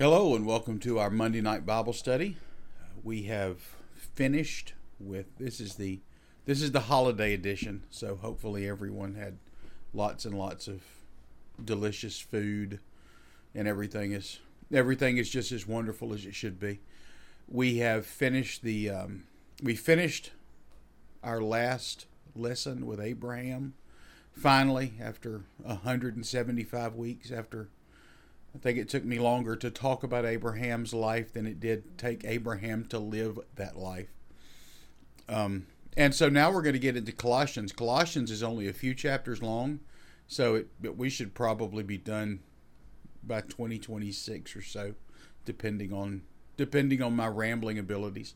Hello and welcome to our Monday night Bible study. We have finished with this is the holiday edition, so hopefully everyone had lots and lots of delicious food and everything is just as wonderful as it should be. We have finished we finished our last lesson with Abraham finally after 175 weeks. After I think it took me longer to talk about Abraham's life than it did take Abraham to live that life. And so now we're going to get into Colossians. Colossians is only a few chapters long, so we should probably be done by 2026 or so, depending on my rambling abilities.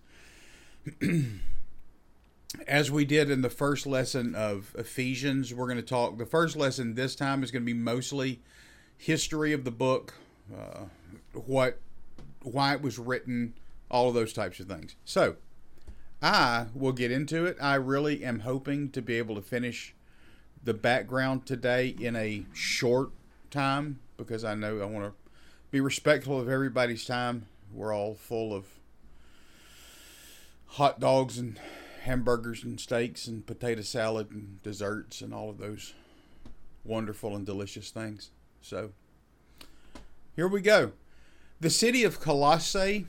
As we did in the first lesson of Ephesians, we're going to talk. The first lesson this time is going to be mostly history of the book, why it was written, all of those types of things. So I will get into it. I really am hoping to be able to finish the background today in a short time, because I know I want to be respectful of everybody's time. We're all full of hot dogs and hamburgers and steaks and potato salad and desserts and all of those wonderful and delicious things. So, here we go. The city of Colossae,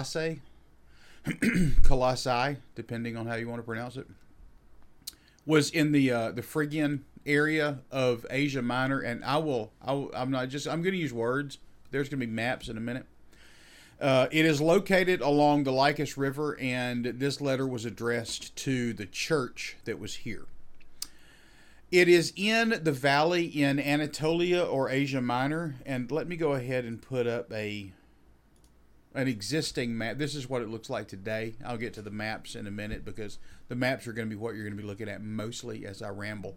depending on how you want to pronounce it, was in the Phrygian area of Asia Minor, and I'm going to use words. There's going to be maps in a minute. It is located along the Lycus River, and this letter was addressed to the church that was here. It is in the valley in Anatolia or Asia Minor, and let me go ahead and put up an existing map. This is what it looks like today. I'll get to the maps in a minute, because the maps are going to be what you're going to be looking at mostly as I ramble.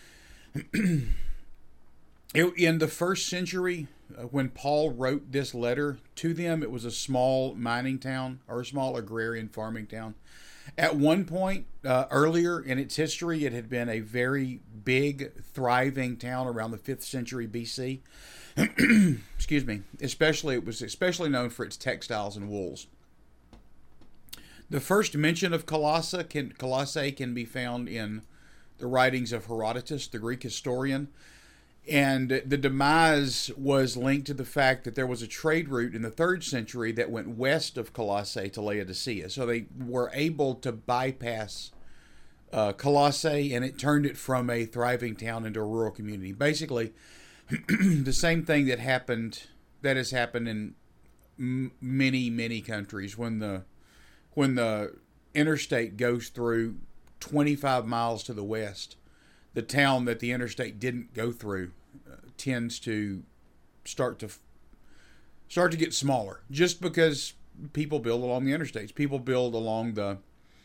In the first century, when Paul wrote this letter to them, it was a small mining town, or a small agrarian farming town. At one point, earlier in its history, it had been a very big, thriving town around the 5th century BC. Excuse me. It was especially known for its textiles and wools. The first mention of Colossae can be found in the writings of Herodotus, the Greek historian. And the demise was linked to the fact that there was a trade route in the 3rd century that went west of Colossae to Laodicea. So they were able to bypass Colossae, and it turned it from a thriving town into a rural community. Basically, the same thing that has happened in many, many countries. When the interstate goes through 25 miles to the west, the town that the interstate didn't go through tends to start to get smaller, just because people build along the interstates. People build along the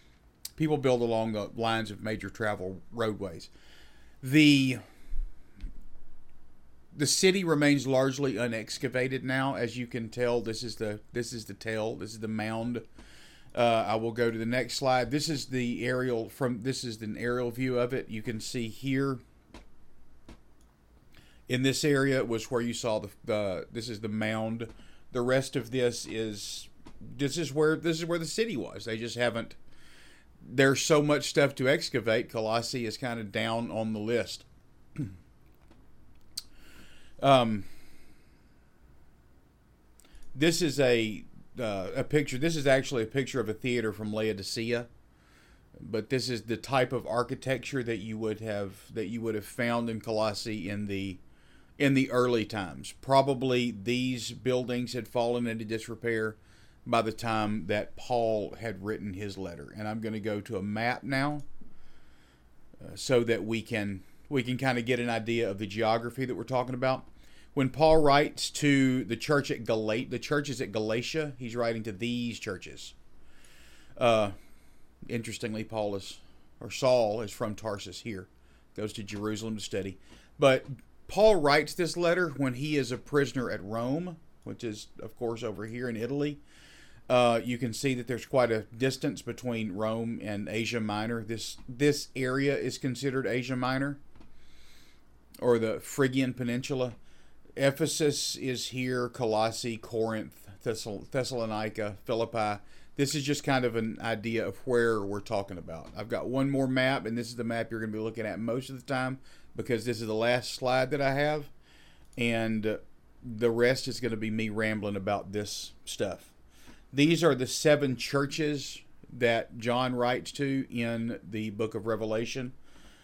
lines of major travel roadways. The city remains largely unexcavated now, as you can tell. This is the mound. I will go to the next slide. This is an aerial view of it. You can see here in this area was where you saw this is the mound. The rest of this is where the city was. They just haven't. There's so much stuff to excavate. Colossae is kind of down on the list. This is a picture. This is actually a picture of a theater from Laodicea, but this is the type of architecture that you would have found in Colossae in the early times. Probably these buildings had fallen into disrepair by the time that Paul had written his letter. And I'm going to go to a map now, so that we can kind of get an idea of the geography that we're talking about. When Paul writes to the church at the churches at Galatia, he's writing to these churches. Interestingly, Saul is from Tarsus here. Goes to Jerusalem to study. But Paul writes this letter when he is a prisoner at Rome, which is, of course, over here in Italy. You can see that there's quite a distance between Rome and Asia Minor. This area is considered Asia Minor, or the Phrygian Peninsula. Ephesus is here, Colossae, Corinth, Thessalonica, Philippi. This is just kind of an idea of where we're talking about. I've got one more map, and this is the map you're going to be looking at most of the time because this is the last slide that I have, and the rest is going to be me rambling about this stuff. These are the 7 churches that John writes to in the book of Revelation.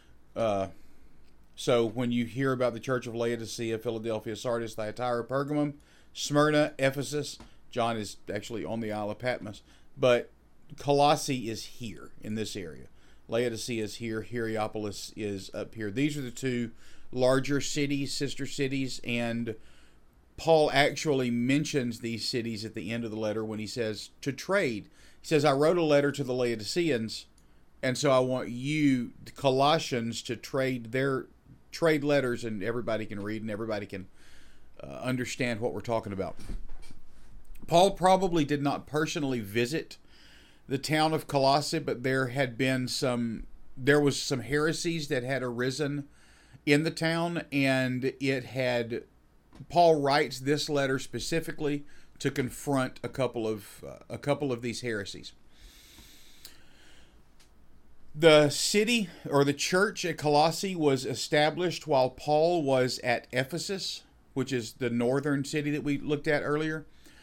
So when you hear about the church of Laodicea, Philadelphia, Sardis, Thyatira, Pergamum, Smyrna, Ephesus, John is actually on the Isle of Patmos. But Colossae is here in this area. Laodicea is here. Hierapolis is up here. These are the 2 larger cities, sister cities, and Paul actually mentions these cities at the end of the letter when he says to trade. He says, I wrote a letter to the Laodiceans, and so I want you, the Colossians, to trade letters, and everybody can read and everybody can understand what we're talking about. Paul probably did not personally visit the town of Colossae, but there was some heresies that had arisen in the town, and Paul writes this letter specifically to confront a couple of these heresies. The city or the church at Colossae was established while Paul was at Ephesus, which is the northern city that we looked at earlier.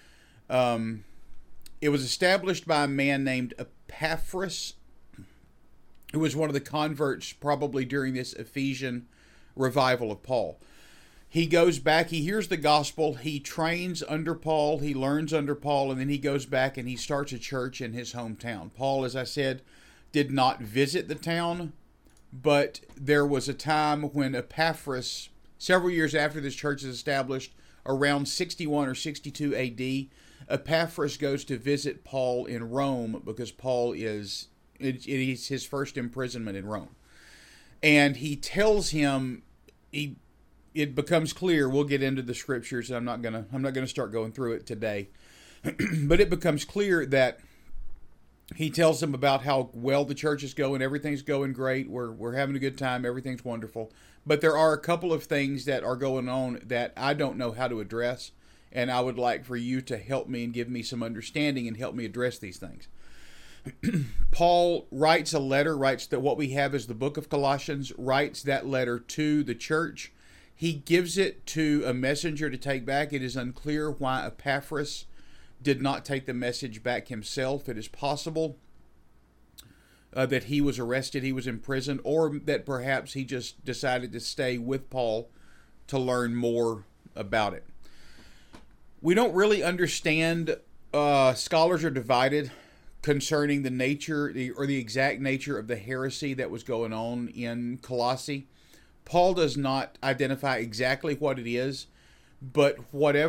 It was established by a man named Epaphras, who was one of the converts probably during this Ephesian revival of Paul. He goes back, he hears the gospel, he trains under Paul, he learns under Paul, and then he goes back and he starts a church in his hometown. Paul, as I said, did not visit the town, but there was a time when Epaphras, several years after this church is established, around 61 or 62 AD, Epaphras goes to visit Paul in Rome because Paul is his first imprisonment in Rome. And he tells him, it becomes clear, we'll get into the scriptures, I'm not gonna start going through it today, but it becomes clear that he tells them about how well the church is going, everything's going great, we're having a good time, everything's wonderful. But there are a couple of things that are going on that I don't know how to address, and I would like for you to help me and give me some understanding and help me address these things. Paul writes a letter, writes that what we have is the book of Colossians, writes that letter to the church. He gives it to a messenger to take back. It is unclear why Epaphras did not take the message back himself. It is possible that he was arrested, he was imprisoned, or that perhaps he just decided to stay with Paul to learn more about it. We don't really understand, scholars are divided concerning the nature or the exact nature of the heresy that was going on in Colossae. Paul does not identify exactly what it is, but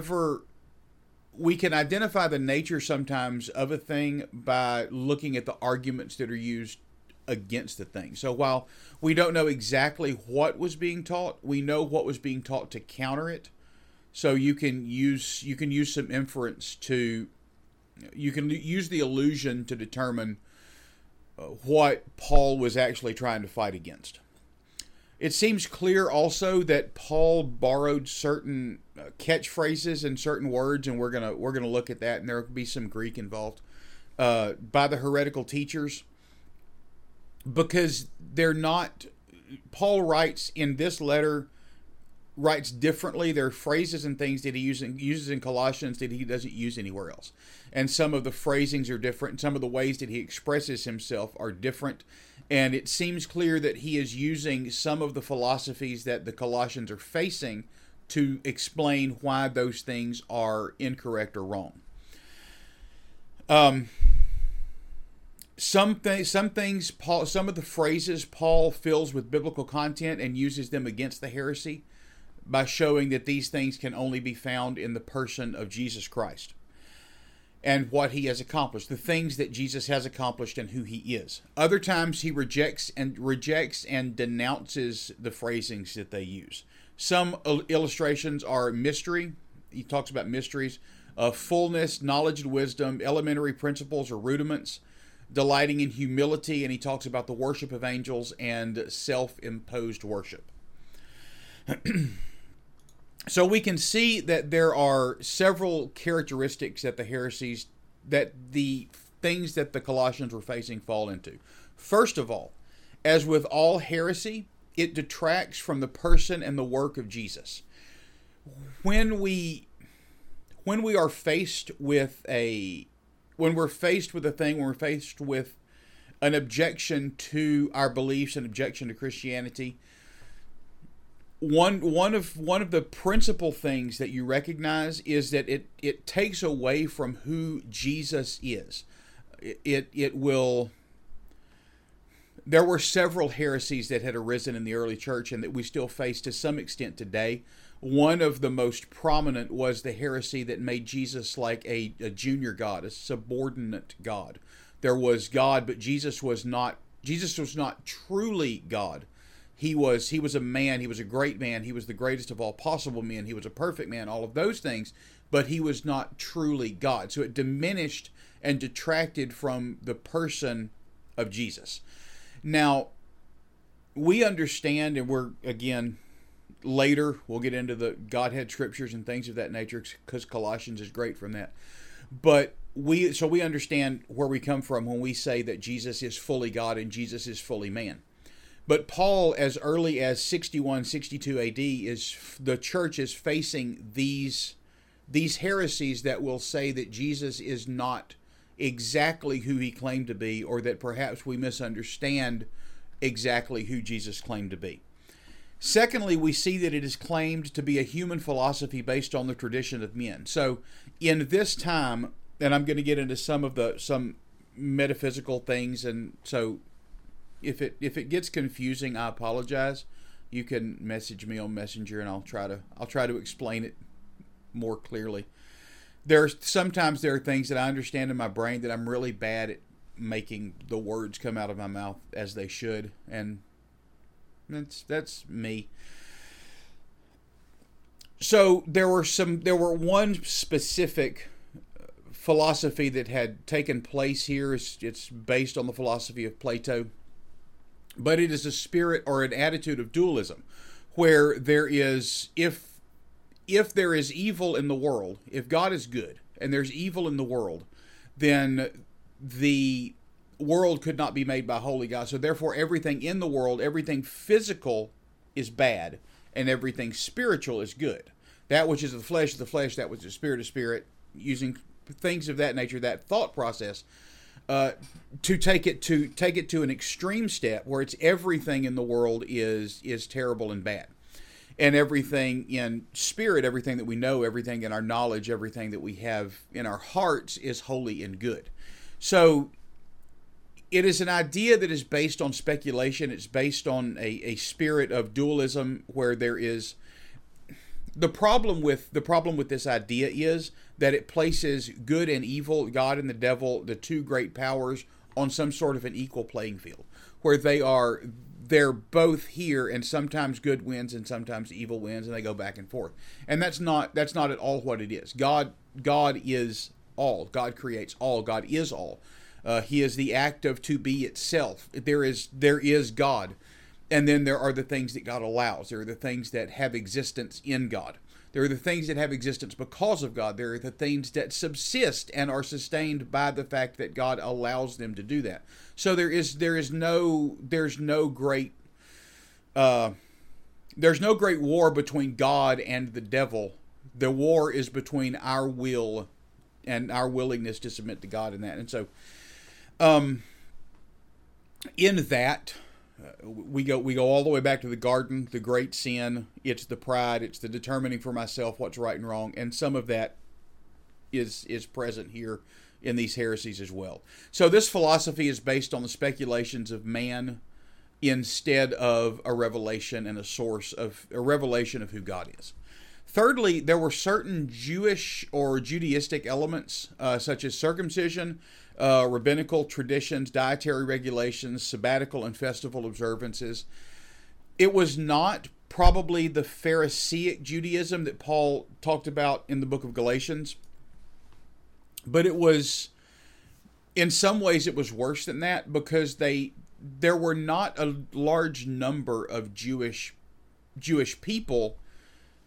we can identify the nature sometimes of a thing by looking at the arguments that are used against the thing. So while we don't know exactly what was being taught, we know what was being taught to counter it. So you can use some inference you can use the illusion to determine what Paul was actually trying to fight against. It seems clear also that Paul borrowed certain catchphrases and certain words, and we're gonna look at that, and there will be some Greek involved, by the heretical teachers, because they're not. Paul writes in this letter, writes differently. There are phrases and things that he uses in Colossians that he doesn't use anywhere else, and some of the phrasings are different. Some of the ways that he expresses himself are different. And it seems clear that he is using some of the philosophies that the Colossians are facing to explain why those things are incorrect or wrong. Some of the phrases Paul fills with biblical content and uses them against the heresy by showing that these things can only be found in the person of Jesus Christ and what he has accomplished, the things that Jesus has accomplished and who he is. Other times he rejects and denounces the phrasings that they use. Some illustrations are mystery. He talks about mysteries, fullness, knowledge and wisdom, elementary principles or rudiments, delighting in humility, and he talks about the worship of angels and self-imposed worship. So we can see that there are several characteristics that the heresies, that the things that the Colossians were facing fall into. First of all, as with all heresy, it detracts from the person and the work of Jesus. When we're faced with a thing, when we're faced with an objection to our beliefs, an objection to Christianity, one of the principal things that you recognize is that it takes away from who Jesus is. It will. There were several heresies that had arisen in the early church and that we still face to some extent today. One of the most prominent was the heresy that made Jesus like a junior God, a subordinate God. There was God, but Jesus was not truly God. He was a man, he was a great man, he was the greatest of all possible men, he was a perfect man, all of those things, but he was not truly God. So it diminished and detracted from the person of Jesus. Now, we understand, and we're, again, later we'll get into the Godhead scriptures and things of that nature, because Colossians is great from that. But we understand where we come from when we say that Jesus is fully God and Jesus is fully man. But Paul, as early as 61, 62 AD, the church is facing these heresies that will say that Jesus is not exactly who he claimed to be, or that perhaps we misunderstand exactly who Jesus claimed to be. Secondly, we see that it is claimed to be a human philosophy based on the tradition of men. So in this time, and I'm going to get into some metaphysical things, and so if it gets confusing, I apologize. You can message me on Messenger and I'll try to explain it more clearly. Sometimes there are things that I understand in my brain that I'm really bad at making the words come out of my mouth as they should, and that's me. So there were one specific philosophy that had taken place here. It's based on the philosophy of Plato, but it is a spirit or an attitude of dualism, where there is, if there is evil in the world, if God is good and there's evil in the world, then the world could not be made by holy God. So therefore everything in the world, everything physical is bad, and everything spiritual is good. That which is of the flesh is the flesh, that which is spirit is spirit, using things of that nature, that thought process, to take it to an extreme step where it's everything in the world is terrible and bad. And everything in spirit, everything that we know, everything in our knowledge, everything that we have in our hearts is holy and good. So it is an idea that is based on speculation. It's based on a spirit of dualism, where there is the problem with this idea is that it places good and evil, God and the devil, the two great powers, on some sort of an equal playing field, where they're both here, and sometimes good wins and sometimes evil wins, and they go back and forth. And that's not at all what it is. God is all. God creates all. God is all. He is the act of to be itself. There is God, and then there are the things that God allows. There are the things that have existence in God. There are the things that have existence because of God. There are the things that subsist and are sustained by the fact that God allows them to do that. So there's no great war between God and the devil. The war is between our will and our willingness to submit to God in that. And so, in that, we go all the way back to the garden, the great sin. It's the pride. It's the determining for myself what's right and wrong, and some of that is present here in these heresies as well. So this philosophy is based on the speculations of man instead of a revelation and a revelation of who God is. Thirdly, there were certain Jewish or Judaistic elements, such as circumcision, rabbinical traditions, dietary regulations, sabbatical and festival observances. It was not probably the Pharisaic Judaism that Paul talked about in the book of Galatians, but it was, in some ways, it was worse than that, because there were not a large number of Jewish people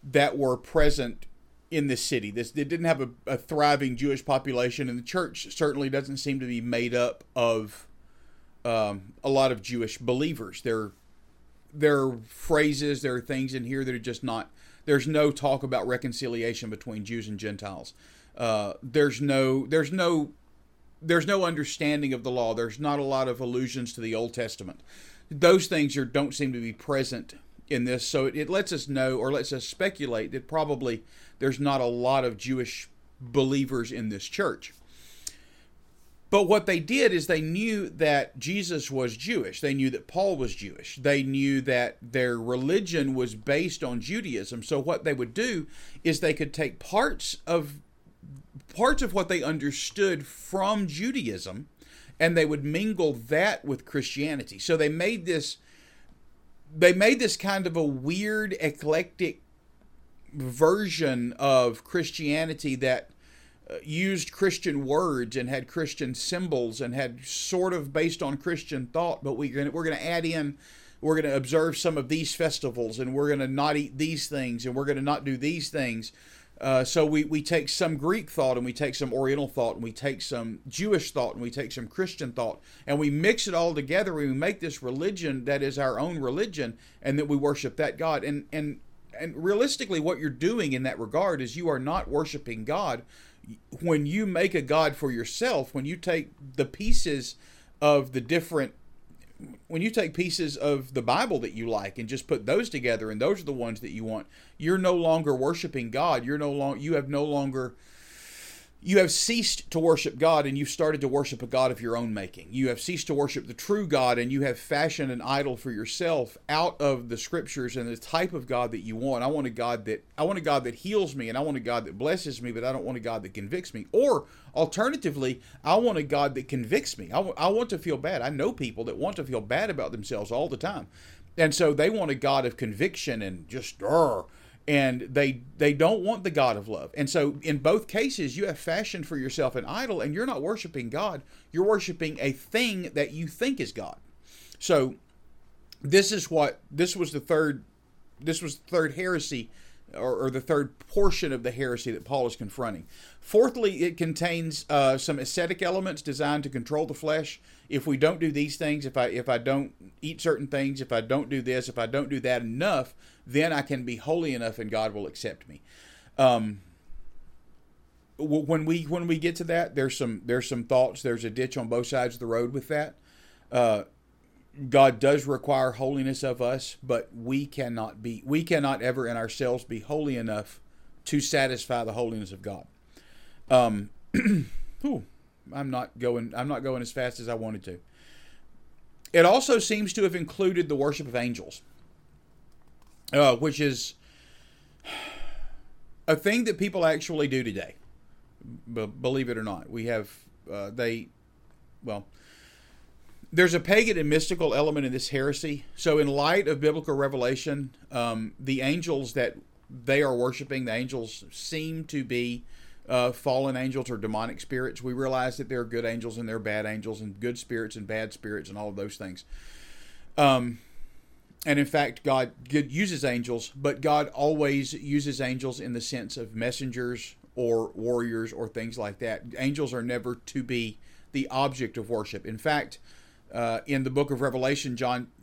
that were present in this city. It didn't have a thriving Jewish population, and the church certainly doesn't seem to be made up of a lot of Jewish believers. There are phrases, there are things in here that are just not. There's no talk about reconciliation between Jews and Gentiles. There's no understanding of the law. There's not a lot of allusions to the Old Testament. Those things don't seem to be present in this. So it lets us know, or lets us speculate, that probably there's not a lot of Jewish believers in this church. But what they did is they knew that Jesus was Jewish. They knew that Paul was Jewish. They knew that their religion was based on Judaism. So what they would do is they could take parts of what they understood from Judaism, and they would mingle that with Christianity. So they made this kind of a weird, eclectic version of Christianity that used Christian words and had Christian symbols and had sort of based on Christian thought, but we're going to add in, we're going to observe some of these festivals, and we're going to not eat these things, and we're going to not do these things. So we take some Greek thought, and we take some Oriental thought, and we take some Jewish thought, and we take some Christian thought, and we mix it all together, and we make this religion that is our own religion, and that we worship that God. And realistically, what you're doing in that regard is you are not worshiping God. When you make a God for yourself, when you take the pieces of when you take pieces of the Bible that you like and just put those together, and those are the ones that you want, you're no longer worshiping God. You have ceased to worship God, and you've started to worship a God of your own making. You have ceased to worship the true God, and you have fashioned an idol for yourself out of the Scriptures and the type of God that you want. I want a God that heals me, and I want a God that blesses me, but I don't want a God that convicts me. Or alternatively, I want a God that convicts me. I want to feel bad. I know people that want to feel bad about themselves all the time, and so they want a God of conviction and just and they don't want the God of love. And so in both cases, you have fashioned for yourself an idol, and you're not worshiping God. You're worshiping a thing that you think is God. So this was the third heresy, or the third portion of the heresy that Paul is confronting. Fourthly, it contains some ascetic elements designed to control the flesh. If we don't do these things, if I don't eat certain things, if I don't do this, if I don't do that enough, then I can be holy enough and God will accept me. When we get to that, there's some thoughts. There's a ditch on both sides of the road with that. God does require holiness of us, but we cannot ever in ourselves be holy enough to satisfy the holiness of God. I'm not going as fast as I wanted to. It also seems to have included the worship of angels, which is a thing that people actually do today. Believe it or not, we have there's a pagan and mystical element in this heresy. So in light of biblical revelation, the angels that they are worshiping, the angels seem to be fallen angels or demonic spirits. We realize that there are good angels and there are bad angels, and good spirits and bad spirits, and all of those things. And in fact, God uses angels, but God always uses angels in the sense of messengers or warriors or things like that. Angels are never to be the object of worship. In fact, in the book of Revelation,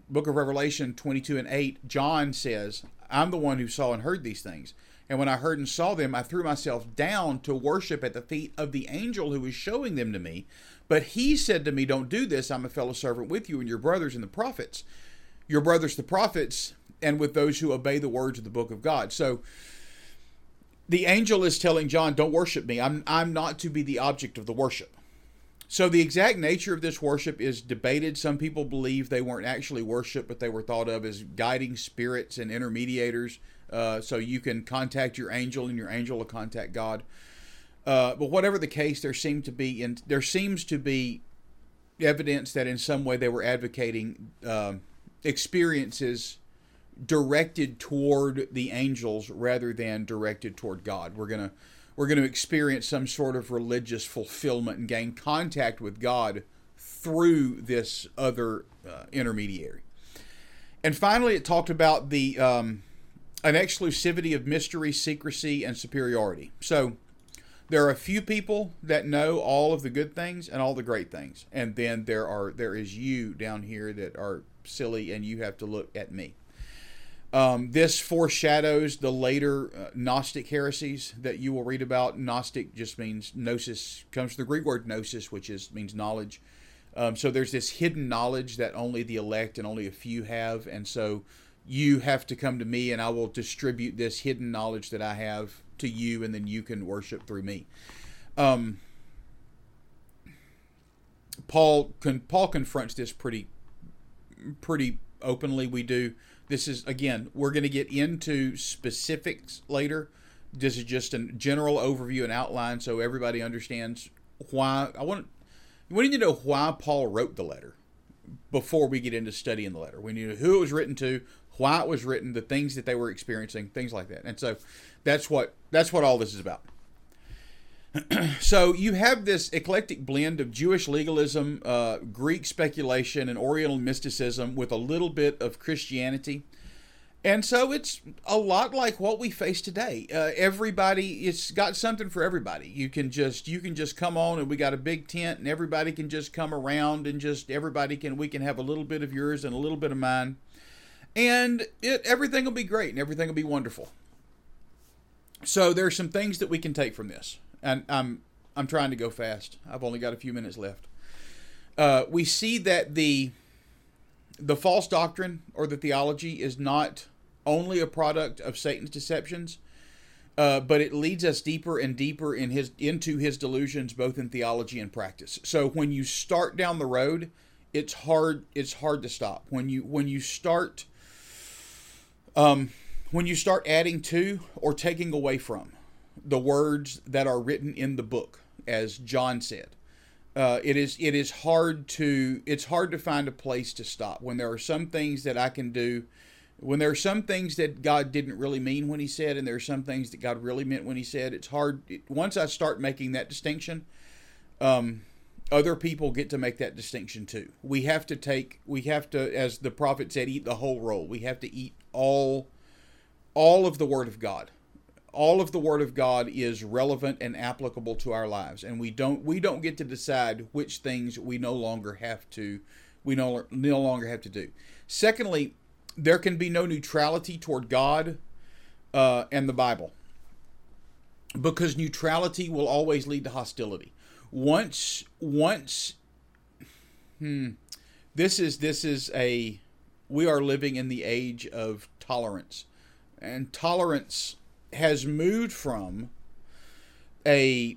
22:8, John says, "I'm the one who saw and heard these things. And when I heard and saw them, I threw myself down to worship at the feet of the angel who was showing them to me. But he said to me, 'Don't do this. I'm a fellow servant with you and your brothers and the prophets. Your brothers the prophets, and with those who obey the words of the book of God.'" So the angel is telling John, don't worship me. I'm not to be the object of the worship. So the exact nature of this worship is debated. Some people believe they weren't actually worship, but they were thought of as guiding spirits and intermediators. So you can contact your angel, and your angel will contact God. But whatever the case, there seems to be evidence that in some way they were advocating experiences directed toward the angels rather than directed toward God. We're going to experience some sort of religious fulfillment and gain contact with God through this other intermediary. And finally, it talked about the an exclusivity of mystery, secrecy, and superiority. So there are a few people that know all of the good things and all the great things, and then there is you down here that are silly, and you have to look at me. This foreshadows the later Gnostic heresies that you will read about. Gnostic just means gnosis, comes from the Greek word gnosis, which means knowledge. So there's this hidden knowledge that only the elect and only a few have, and so you have to come to me, and I will distribute this hidden knowledge that I have to you, and then you can worship through me. Paul confronts this pretty openly. We do. This is, again, we're going to get into specifics later. This is just a general overview and outline so everybody understands why. We need to know why Paul wrote the letter before we get into studying the letter. We need to know who it was written to, why it was written, the things that they were experiencing, things like that. And so that's what all this is about. So you have this eclectic blend of Jewish legalism, Greek speculation, and Oriental mysticism with a little bit of Christianity. And so it's a lot like what we face today. It's got something for everybody. You can just come on, and we got a big tent, and everybody can just come around, and we can have a little bit of yours and a little bit of mine. And everything will be great, and everything will be wonderful. So there's some things that we can take from this. And I'm trying to go fast. I've only got a few minutes left. We see that the false doctrine or the theology is not only a product of Satan's deceptions, but it leads us deeper and deeper into his delusions, both in theology and practice. So when you start down the road, it's hard to stop. When you start adding to or taking away from the words that are written in the book, as John said, it's hard to find a place to stop. When there are some things that I can do, when there are some things that God didn't really mean when he said, and there are some things that God really meant when he said, it's hard. Once I start making that distinction, other people get to make that distinction too. We have to, as the prophet said, eat the whole roll. We have to eat all of the Word of God. All of the Word of God is relevant and applicable to our lives, and we don't get to decide which things we no longer have to do. Secondly, there can be no neutrality toward God and the Bible, because neutrality will always lead to hostility. This is we are living in the age of tolerance, and tolerance has moved from a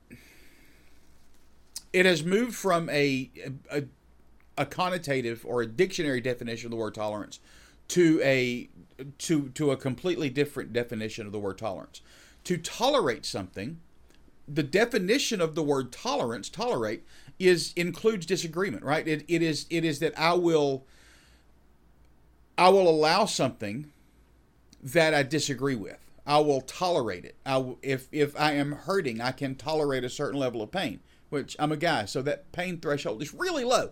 connotative or a dictionary definition of the word tolerance to a completely different definition of the word tolerance. To tolerate something, the definition of the word tolerate includes disagreement, right? It is that I will allow something that I disagree with. I will tolerate it. If I am hurting, I can tolerate a certain level of pain, which I'm a guy, so that pain threshold is really low.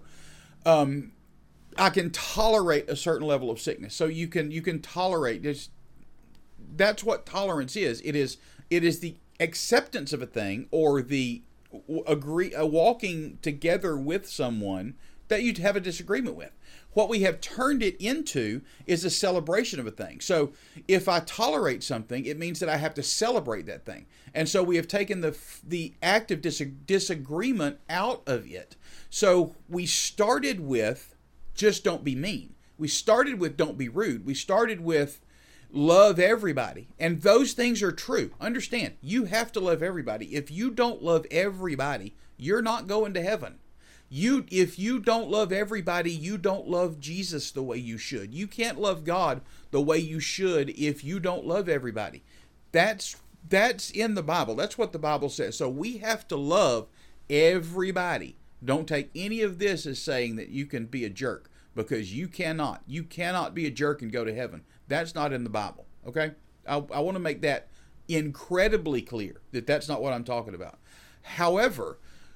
I can tolerate a certain level of sickness. So you can tolerate this. That's what tolerance is. It is the acceptance of a thing, or the walking together with someone that you have a disagreement with. What we have turned it into is a celebration of a thing. So if I tolerate something, it means that I have to celebrate that thing. And so we have taken the act of disagreement out of it. So we started with just don't be mean. We started with don't be rude. We started with love everybody. And those things are true. Understand, you have to love everybody. If you don't love everybody, you're not going to heaven. If you don't love everybody, you don't love Jesus the way you should. You can't love God the way you should if you don't love everybody. That's in the Bible. That's what the Bible says. So we have to love everybody. Don't take any of this as saying that you can be a jerk, because you cannot. You cannot be a jerk and go to heaven. That's not in the Bible. Okay? I want to make that incredibly clear that that's not what I'm talking about. However,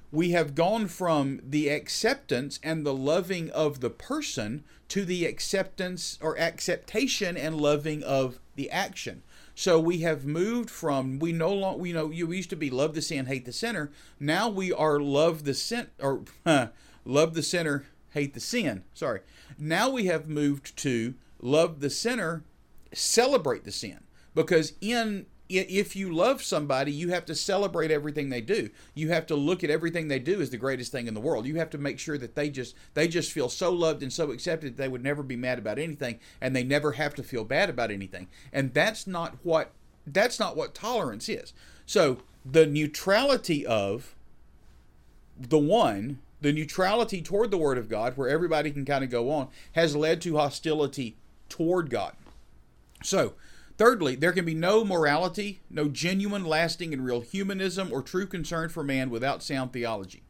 we have gone from the acceptance and the loving of the person to the acceptance or acceptation and loving of the action. So we have moved from, we no longer, you used to be love the sin, hate the sinner. Now we are love the sin, or love the sinner, hate the sin. Sorry. Now we have moved to love the sinner, celebrate the sin. Because if you love somebody, you have to celebrate everything they do. You have to look at everything they do as the greatest thing in the world. You have to make sure that they just feel so loved and so accepted that they would never be mad about anything, and they never have to feel bad about anything. And that's not what tolerance is. So the neutrality of the neutrality toward the Word of God, where everybody can kind of go on, has led to hostility toward God. So, thirdly, there can be no morality, no genuine, lasting, and real humanism or true concern for man without sound theology.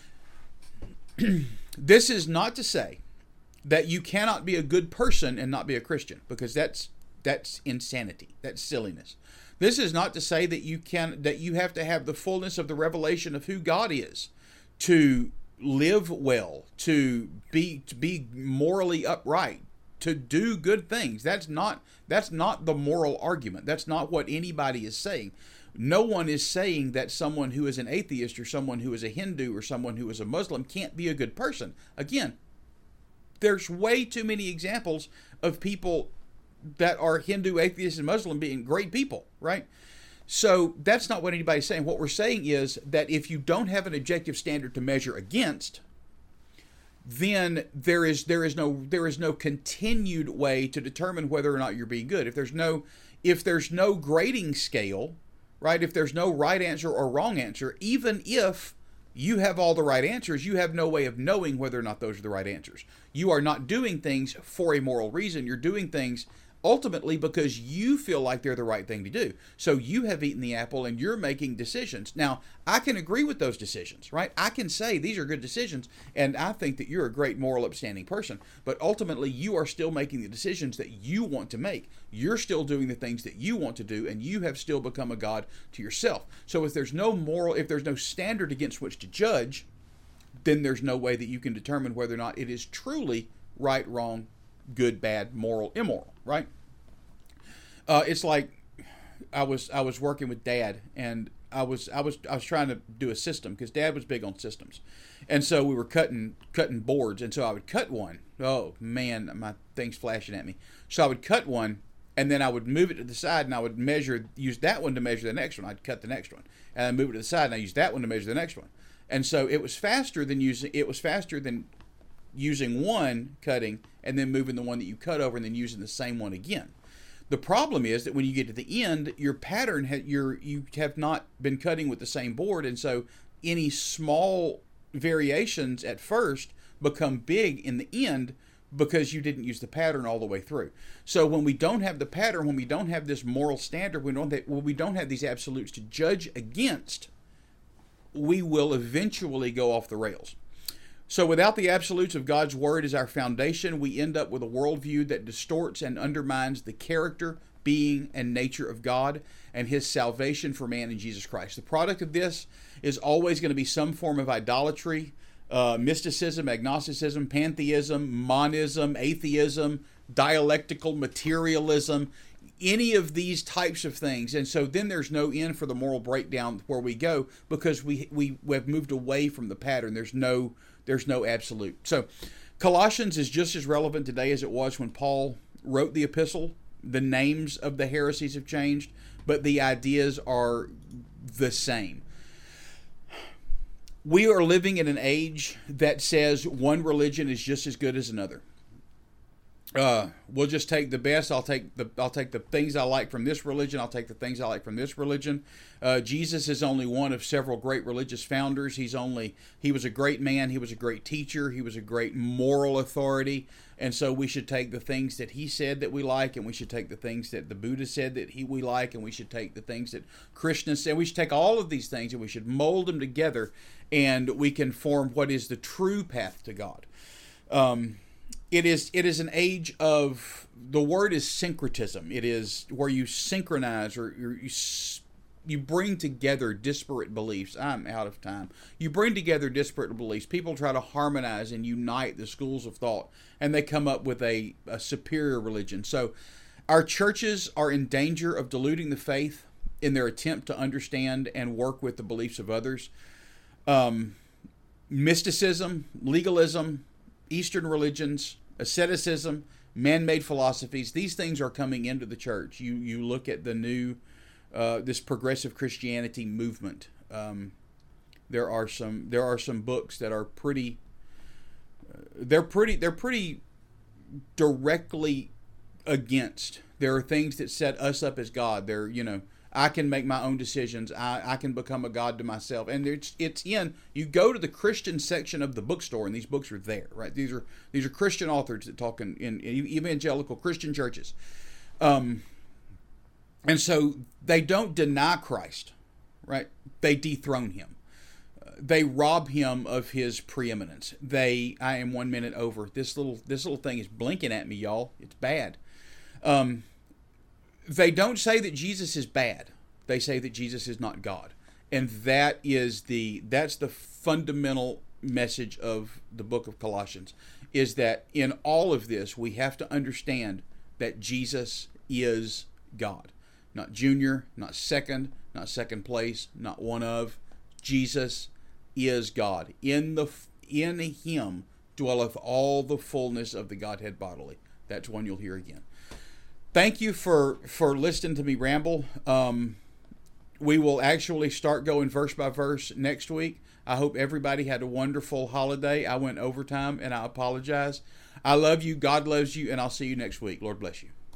This is not to say that you cannot be a good person and not be a Christian, because that's insanity. That's silliness. This is not to say that you have to have the fullness of the revelation of who God is to live well, to be morally upright, to do good things. That's not the moral argument. That's not what anybody is saying. No one is saying that someone who is an atheist or someone who is a Hindu or someone who is a Muslim can't be a good person. Again, there's way too many examples of people that are Hindu, atheist, and Muslim being great people, right? So that's not what anybody's saying. What we're saying is that if you don't have an objective standard to measure against, then there is no continued way to determine whether or not you're being good. If there's no grading scale, right? If there's no right answer or wrong answer, even if you have all the right answers, you have no way of knowing whether or not those are the right answers. You are not doing things for a moral reason. You're doing things ultimately because you feel like they're the right thing to do. So you have eaten the apple and you're making decisions. Now, I can agree with those decisions, right? I can say these are good decisions and I think that you're a great moral upstanding person, but ultimately you are still making the decisions that you want to make. You're still doing the things that you want to do, and you have still become a god to yourself. So if there's no standard against which to judge, then there's no way that you can determine whether or not it is truly right, wrong, good, bad, moral, immoral, right? It's like I was working with Dad, and I was trying to do a system because Dad was big on systems, and so we were cutting boards, and so I would cut one. Oh man, my thing's flashing at me. So I would cut one, and then I would move it to the side, and I would use that one to measure the next one. I'd cut the next one, and I move it to the side, and I use that one to measure the next one. And so it was faster than using one cutting and then moving the one that you cut over and then using the same one again. The problem is that when you get to the end, your pattern you have not been cutting with the same board, and so any small variations at first become big in the end because you didn't use the pattern all the way through. So when we don't have the pattern, when we don't have this moral standard, when we don't have these absolutes to judge against, we will eventually go off the rails. So without the absolutes of God's Word as our foundation, we end up with a worldview that distorts and undermines the character, being, and nature of God and His salvation for man in Jesus Christ. The product of this is always going to be some form of idolatry, mysticism, agnosticism, pantheism, monism, atheism, dialectical materialism, any of these types of things. And so then there's no end for the moral breakdown where we go, because we have moved away from the pattern. There's no absolute. So Colossians is just as relevant today as it was when Paul wrote the epistle. The names of the heresies have changed, but the ideas are the same. We are living in an age that says one religion is just as good as another. We'll just take the best. I'll take the things I like from this religion. I'll take the things I like from this religion. Jesus is only one of several great religious founders. He was a great man. He was a great teacher. He was a great moral authority. And so we should take the things that he said that we like, and we should take the things that the Buddha said that we like, and we should take the things that Krishna said. We should take all of these things and we should mold them together, and we can form what is the true path to God. It is an age of, the word is syncretism. It is where you synchronize, or you bring together disparate beliefs. I'm out of time. You bring together disparate beliefs. People try to harmonize and unite the schools of thought, and they come up with a superior religion. So our churches are in danger of diluting the faith in their attempt to understand and work with the beliefs of others. Mysticism, legalism, Eastern religions, asceticism, man-made philosophies, these things are coming into the church. You look at the new, this progressive Christianity movement. There are some books that are pretty, they're pretty directly against. There are things that set us up as God. They're, I can make my own decisions. I can become a God to myself. And it's in, you go to the Christian section of the bookstore and these books are there, right? These are Christian authors that talk in evangelical Christian churches. And so they don't deny Christ, right? They dethrone him. They rob him of his preeminence. I am 1 minute over. This little thing is blinking at me, y'all. It's bad. They don't say that Jesus is bad. They say that Jesus is not God. And that's the fundamental message of the book of Colossians, is that in all of this, we have to understand that Jesus is God. Not junior, not second place, not one of. Jesus is God. In him dwelleth all the fullness of the Godhead bodily. That's one you'll hear again. Thank you for listening to me ramble. We will actually start going verse by verse next week. I hope everybody had a wonderful holiday. I went overtime, and I apologize. I love you. God loves you, and I'll see you next week. Lord bless you.